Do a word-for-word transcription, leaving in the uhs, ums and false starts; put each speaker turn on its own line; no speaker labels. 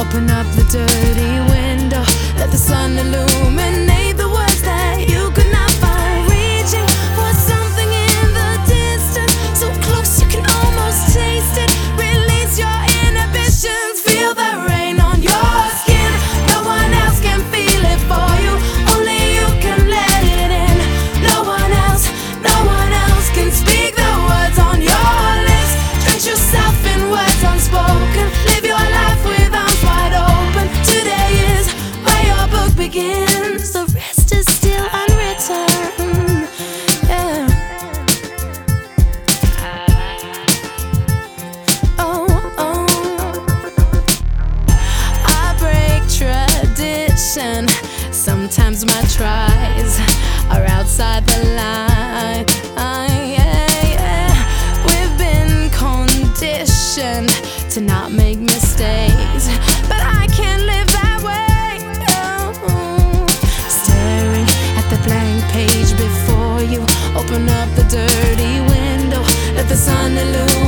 Open up the dirty window, let the sun illuminate the words that you could not find. Reaching for something in the distance, so close you can almost taste it. Release your inhibitions, feel the rain on your skin. No one else can feel it for you, only you can let it in. No one else, no one else can speak the words on your lips. Drench yourself in words unspoken, live your life with arms wide open. Today is where your book begins, the rest is still unwritten. Yeah. Oh, oh. I break tradition. Sometimes my tries are outside the line. Yeah, yeah. We've been conditioned to not make mistakes, but I can't live that way. Oh. Staring at the blank page before you, open up the dirty window, let the sun illuminate